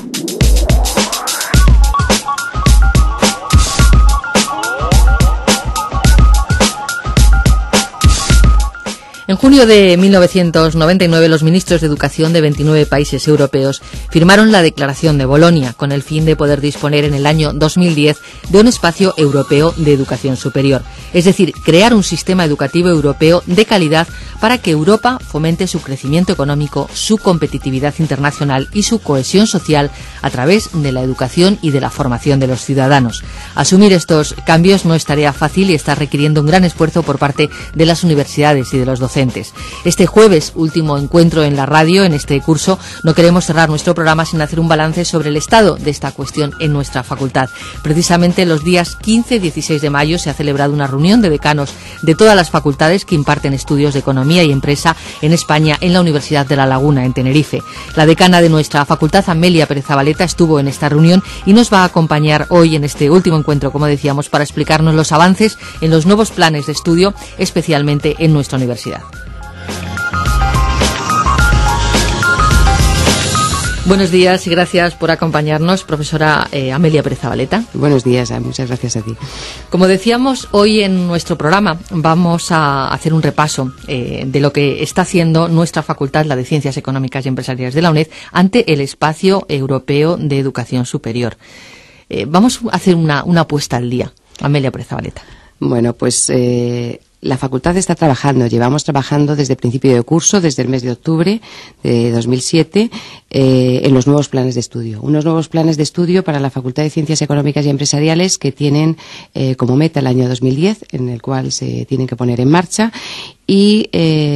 En junio de 1999, los ministros de Educación de 29 países europeos firmaron la Declaración de Bolonia con el fin de poder disponer en el año 2010 de un espacio europeo de educación superior. Es decir, crear un sistema educativo europeo de calidad para que Europa fomente su crecimiento económico, su competitividad internacional y su cohesión social a través de la educación y de la formación de los ciudadanos. Asumir estos cambios no es tarea fácil y está requiriendo un gran esfuerzo por parte de las universidades y de los docentes. Este jueves, último encuentro en la radio en este curso, no queremos cerrar nuestro programa sin hacer un balance sobre el estado de esta cuestión en nuestra facultad. Precisamente los días 15 y 16 de mayo se ha celebrado una reunión de decanos de todas las facultades que imparten estudios de economía y empresa en España en la Universidad de La Laguna, en Tenerife. La decana de nuestra facultad, Amelia Pérez Zabaleta, estuvo en esta reunión y nos va a acompañar hoy en este último encuentro, como decíamos, para explicarnos los avances en los nuevos planes de estudio, especialmente en nuestra universidad. Buenos días y gracias por acompañarnos, profesora Amelia Pérez Zabaleta. Buenos días, muchas gracias a ti. Como decíamos, hoy en nuestro programa vamos a hacer un repaso de lo que está haciendo nuestra facultad, la de Ciencias Económicas y Empresariales de la UNED, ante el Espacio Europeo de Educación Superior. Vamos a hacer una puesta al día. Amelia Pérez Zabaleta. Bueno, pues la facultad está trabajando, llevamos trabajando desde el principio de curso, desde el mes de octubre de 2007, en los nuevos planes de estudio. Unos nuevos planes de estudio para la Facultad de Ciencias Económicas y Empresariales que tienen como meta el año 2010, en el cual se tienen que poner en marcha, y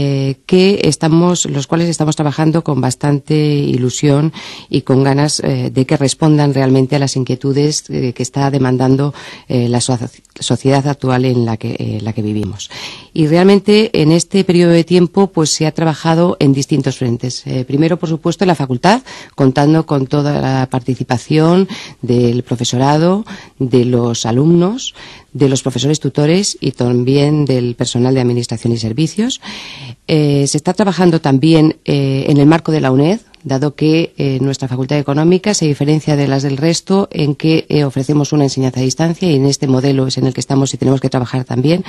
los cuales estamos trabajando con bastante ilusión y con ganas de que respondan realmente a las inquietudes que está demandando la sociedad actual en la que vivimos. Y realmente en este periodo de tiempo pues se ha trabajado en distintos frentes. Primero, por supuesto, en la facultad, contando con toda la participación del profesorado, de los alumnos, de los profesores tutores y también del personal de administración y servicios. Se está trabajando también en el marco de la UNED, dado que nuestra Facultad de Económicas se diferencia de las del resto en que ofrecemos una enseñanza a distancia, y en este modelo es en el que estamos y tenemos que trabajar también.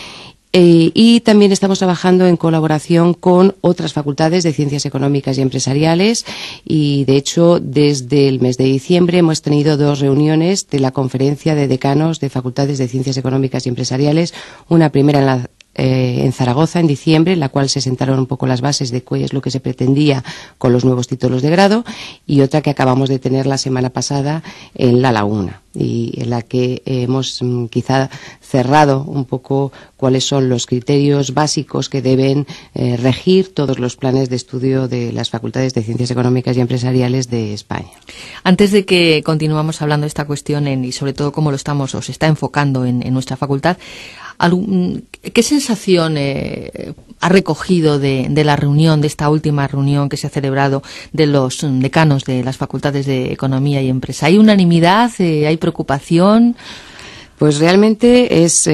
Y también estamos trabajando en colaboración con otras facultades de Ciencias Económicas y Empresariales, y de hecho desde el mes de diciembre hemos tenido 2 reuniones de la Conferencia de Decanos de Facultades de Ciencias Económicas y Empresariales, una primera en Zaragoza en diciembre, en la cual se sentaron un poco las bases de qué es lo que se pretendía con los nuevos títulos de grado, y otra que acabamos de tener la semana pasada en La Laguna, y en la que hemos quizá cerrado un poco cuáles son los criterios básicos que deben regir todos los planes de estudio de las facultades de Ciencias Económicas y Empresariales de España. Antes de que continuemos hablando de esta cuestión y sobre todo cómo lo estamos o se está enfocando en nuestra facultad, ¿qué sensación ha recogido de la reunión, de esta última reunión que se ha celebrado de los decanos de las facultades de Economía y Empresa? ¿Hay unanimidad? ¿Hay preocupación? Pues realmente es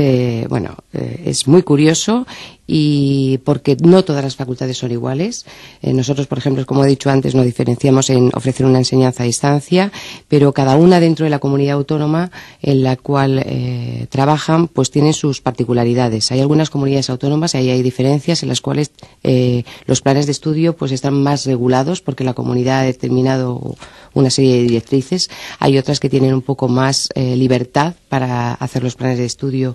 muy curioso, y porque no todas las facultades son iguales. Nosotros, por ejemplo, como he dicho antes, nos diferenciamos en ofrecer una enseñanza a distancia, pero cada una dentro de la comunidad autónoma en la cual trabajan, pues tienen sus particularidades. Hay algunas comunidades autónomas, ahí hay diferencias en las cuales los planes de estudio pues están más regulados porque la comunidad ha determinado una serie de directrices. Hay otras que tienen un poco más libertad para hacer los planes de estudio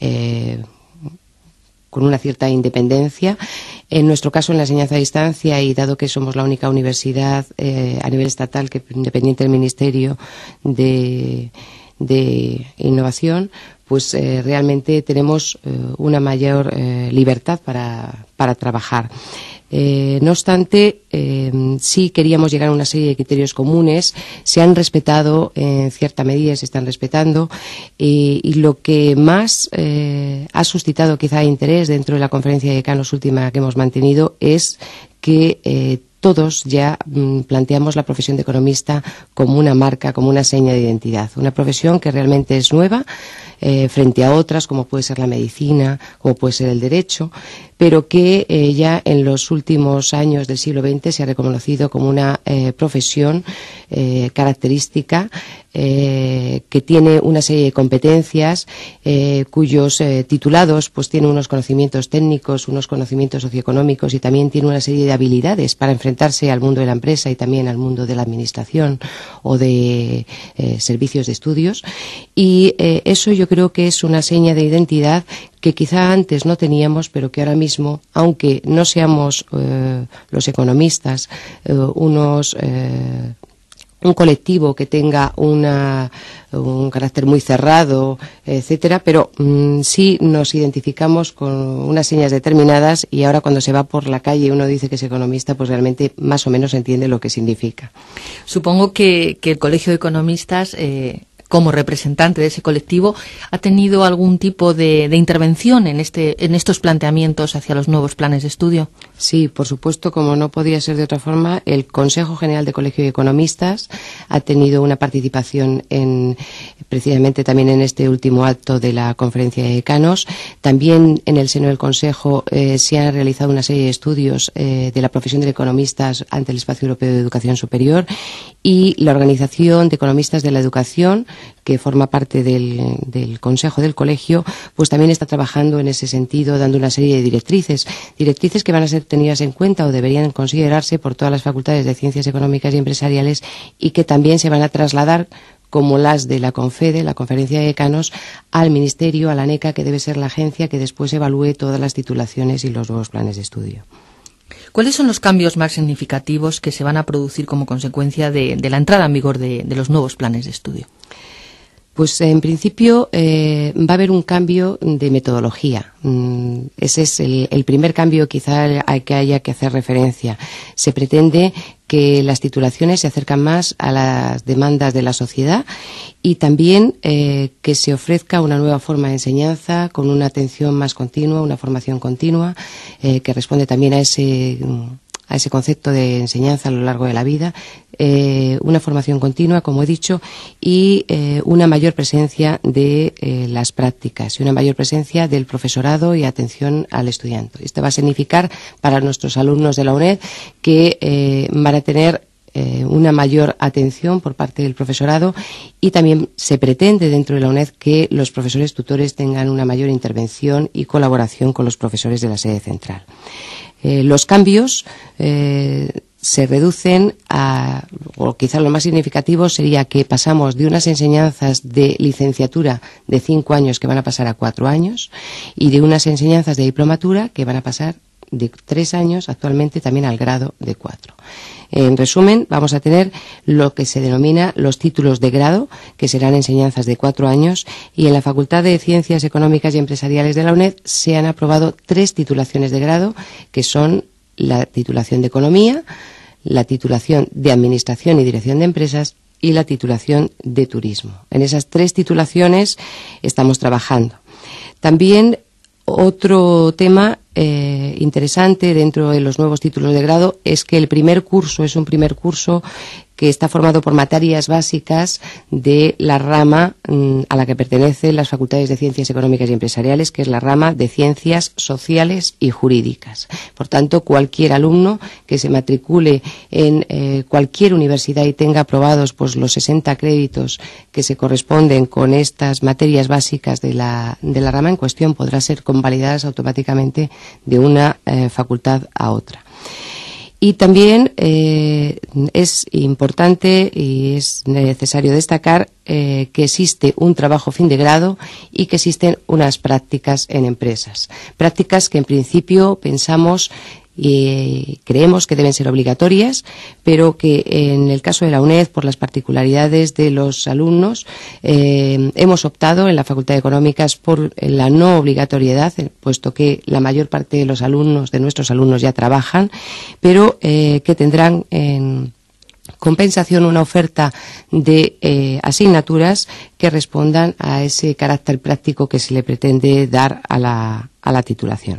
con una cierta independencia. En nuestro caso, en la enseñanza a distancia, y dado que somos la única universidad a nivel estatal que independiente del Ministerio de Innovación, pues realmente tenemos una mayor libertad para trabajar. No obstante, sí queríamos llegar a una serie de criterios comunes. Se han respetado, en cierta medida se están respetando, y lo que más ha suscitado quizá interés dentro de la conferencia de decanos última que hemos mantenido es que todos ya planteamos la profesión de economista como una marca, como una seña de identidad, una profesión que realmente es nueva frente a otras como puede ser la medicina, como puede ser el derecho, pero que ya en los últimos años del siglo XX se ha reconocido como una profesión característica que tiene una serie de competencias cuyos titulados pues tienen unos conocimientos técnicos, unos conocimientos socioeconómicos y también tiene una serie de habilidades para enfrentarse al mundo de la empresa y también al mundo de la administración o de servicios de estudios, y eso yo creo que es una seña de identidad que quizá antes no teníamos, pero que ahora mismo, aunque no seamos los economistas un colectivo que tenga un carácter muy cerrado, etcétera, pero sí nos identificamos con unas señas determinadas, y ahora cuando se va por la calle y uno dice que es economista, pues realmente más o menos entiende lo que significa. Supongo que el Colegio de Economistas, como representante de ese colectivo, ha tenido algún tipo de intervención en estos planteamientos hacia los nuevos planes de estudio. Sí, por supuesto, como no podía ser de otra forma, el Consejo General de Colegio de Economistas ha tenido una participación precisamente también en este último acto de la Conferencia de Decanos. También en el seno del Consejo se han realizado una serie de estudios de la profesión de economistas ante el Espacio Europeo de Educación Superior, y la Organización de Economistas de la Educación, que forma parte del Consejo del Colegio, pues también está trabajando en ese sentido, dando una serie de directrices que van a ser tenidas en cuenta o deberían considerarse por todas las facultades de Ciencias Económicas y Empresariales, y que también se van a trasladar, como las de la CONFEDE, la Conferencia de Decanos, al Ministerio, a la ANECA, que debe ser la agencia que después evalúe todas las titulaciones y los nuevos planes de estudio. ¿Cuáles son los cambios más significativos que se van a producir como consecuencia de la entrada en vigor de los nuevos planes de estudio? Pues en principio va a haber un cambio de metodología. Ese es el primer cambio quizá al que haya que hacer referencia. Se pretende que las titulaciones se acercan más a las demandas de la sociedad, y también que se ofrezca una nueva forma de enseñanza con una atención más continua, una formación continua que responde también a ese concepto de enseñanza a lo largo de la vida, una formación continua, como he dicho, y una mayor presencia de las prácticas y una mayor presencia del profesorado y atención al estudiante. Esto va a significar para nuestros alumnos de la UNED que van a tener una mayor atención por parte del profesorado, y también se pretende dentro de la UNED que los profesores tutores tengan una mayor intervención y colaboración con los profesores de la sede central. Los cambios se reducen o quizás lo más significativo sería que pasamos de unas enseñanzas de licenciatura de 5 años que van a pasar a 4 años, y de unas enseñanzas de diplomatura que van a pasar de 3 años actualmente también al grado de 4. En resumen, vamos a tener lo que se denomina los títulos de grado, que serán enseñanzas de 4 años, y en la Facultad de Ciencias Económicas y Empresariales de la UNED se han aprobado 3 titulaciones de grado, que son la titulación de Economía, la titulación de Administración y Dirección de Empresas y la titulación de Turismo. En esas 3 titulaciones estamos trabajando. También otro tema interesante dentro de los nuevos títulos de grado es que el primer curso es un primer curso que está formado por materias básicas de la rama a la que pertenecen las facultades de Ciencias Económicas y Empresariales, que es la rama de Ciencias Sociales y Jurídicas. Por tanto, cualquier alumno que se matricule en cualquier universidad y tenga aprobados pues los 60 créditos que se corresponden con estas materias básicas de la rama en cuestión podrá ser convalidadas automáticamente de una facultad a otra. Y también es importante y es necesario destacar que existe un trabajo fin de grado y que existen unas prácticas en empresas. Prácticas que en principio pensamos y creemos que deben ser obligatorias, pero que en el caso de la UNED, por las particularidades de los alumnos, hemos optado en la Facultad de Económicas por la no obligatoriedad, puesto que la mayor parte de los alumnos, de nuestros alumnos, ya trabajan, pero que tendrán en compensación una oferta de asignaturas que respondan a ese carácter práctico que se le pretende dar a la titulación.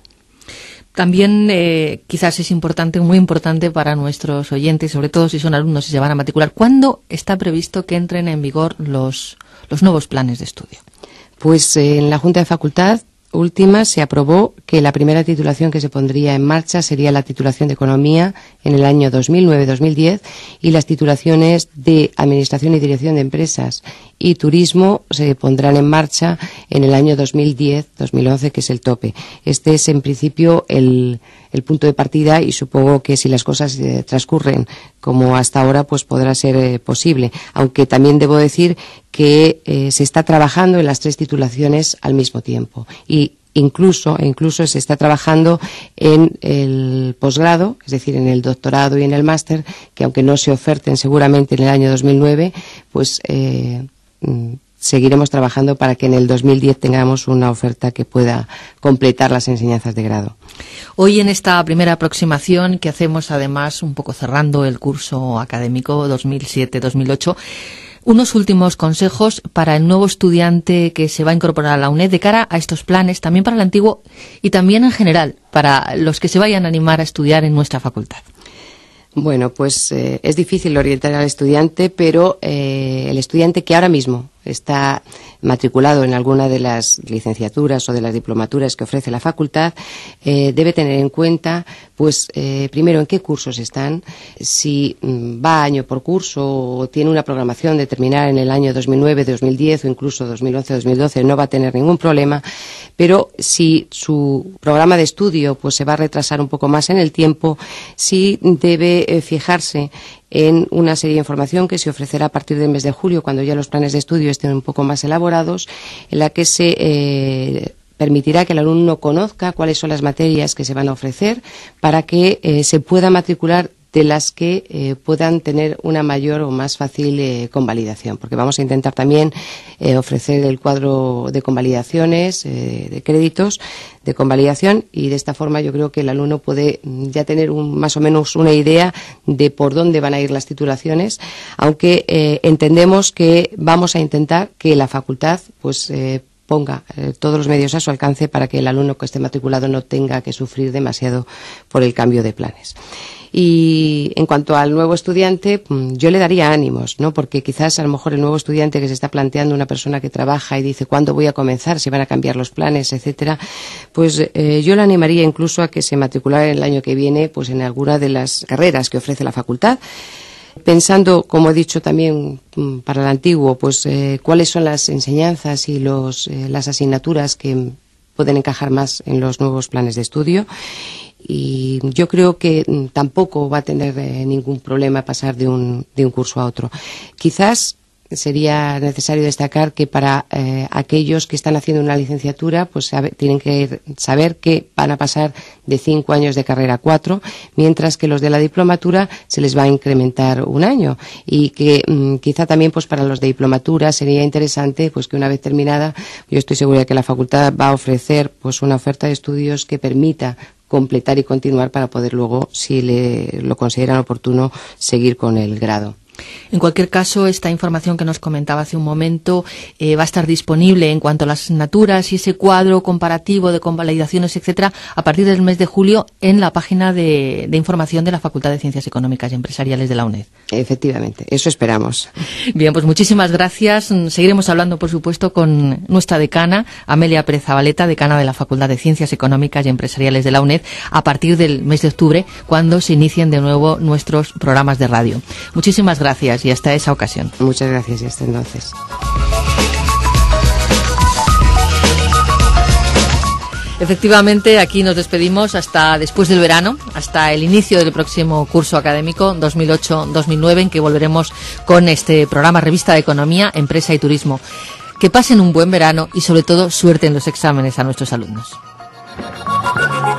También quizás es importante, muy importante para nuestros oyentes, sobre todo si son alumnos y se van a matricular. ¿Cuándo está previsto que entren en vigor los nuevos planes de estudio? Pues en la Junta de Facultad última se aprobó que la primera titulación que se pondría en marcha sería la titulación de Economía en el año 2009-2010 y las titulaciones de Administración y Dirección de Empresas y Turismo se pondrán en marcha en el año 2010-2011, que es el tope. Este es, en principio, el punto de partida y supongo que si las cosas transcurren como hasta ahora, pues podrá ser posible. Aunque también debo decir que se está trabajando en las 3 titulaciones al mismo tiempo y incluso se está trabajando en el posgrado, es decir, en el doctorado y en el máster, que aunque no se oferten seguramente en el año 2009, pues seguiremos trabajando para que en el 2010 tengamos una oferta que pueda completar las enseñanzas de grado. Hoy, en esta primera aproximación que hacemos, además, un poco cerrando el curso académico 2007-2008, unos últimos consejos para el nuevo estudiante que se va a incorporar a la UNED de cara a estos planes, también para el antiguo y también en general para los que se vayan a animar a estudiar en nuestra facultad. Bueno, pues es difícil orientar al estudiante, pero el estudiante que ahora mismo está matriculado en alguna de las licenciaturas o de las diplomaturas que ofrece la facultad, debe tener en cuenta, pues, primero, en qué cursos están, si va año por curso o tiene una programación de terminar en el año 2009, 2010 o incluso 2011, 2012, no va a tener ningún problema, pero si su programa de estudio pues se va a retrasar un poco más en el tiempo, sí debe fijarse en una serie de información que se ofrecerá a partir del mes de julio, cuando ya los planes de estudio estén un poco más elaborados, en la que se permitirá que el alumno conozca cuáles son las materias que se van a ofrecer para que se pueda matricular de las que puedan tener una mayor o más fácil convalidación, porque vamos a intentar también ofrecer el cuadro de convalidaciones, de créditos de convalidación, y de esta forma yo creo que el alumno puede ya tener más o menos una idea de por dónde van a ir las titulaciones, aunque entendemos que vamos a intentar que la facultad pues ponga todos los medios a su alcance para que el alumno que esté matriculado no tenga que sufrir demasiado por el cambio de planes. Y en cuanto al nuevo estudiante, yo le daría ánimos, ¿no? Porque quizás a lo mejor el nuevo estudiante que se está planteando, una persona que trabaja y dice ¿cuándo voy a comenzar? ¿Se van a cambiar los planes? Etcétera. Pues yo le animaría incluso a que se matriculara el año que viene pues en alguna de las carreras que ofrece la facultad, pensando, como he dicho también para el antiguo, pues cuáles son las enseñanzas y las asignaturas que pueden encajar más en los nuevos planes de estudio. Y yo creo que tampoco va a tener ningún problema pasar de un curso a otro. Quizás sería necesario destacar que para aquellos que están haciendo una licenciatura, pues tienen que saber que van a pasar de 5 años de carrera a 4, mientras que los de la diplomatura se les va a incrementar un año, y que quizá también pues para los de diplomatura sería interesante pues que una vez terminada, yo estoy segura de que la facultad va a ofrecer pues una oferta de estudios que permita completar y continuar para poder luego, si lo consideran oportuno, seguir con el grado. En cualquier caso, esta información que nos comentaba hace un momento va a estar disponible en cuanto a las asignaturas y ese cuadro comparativo de convalidaciones, etcétera, a partir del mes de julio en la página de información de la Facultad de Ciencias Económicas y Empresariales de la UNED. Efectivamente, eso esperamos. Bien, pues muchísimas gracias. Seguiremos hablando, por supuesto, con nuestra decana, Amelia Pérez Zabaleta, decana de la Facultad de Ciencias Económicas y Empresariales de la UNED, a partir del mes de octubre, cuando se inicien de nuevo nuestros programas de radio. Muchísimas gracias y hasta esa ocasión. Muchas gracias y hasta entonces. Efectivamente, aquí nos despedimos hasta después del verano, hasta el inicio del próximo curso académico 2008-2009, en que volveremos con este programa Revista de Economía, Empresa y Turismo. Que pasen un buen verano y, sobre todo, suerte en los exámenes a nuestros alumnos.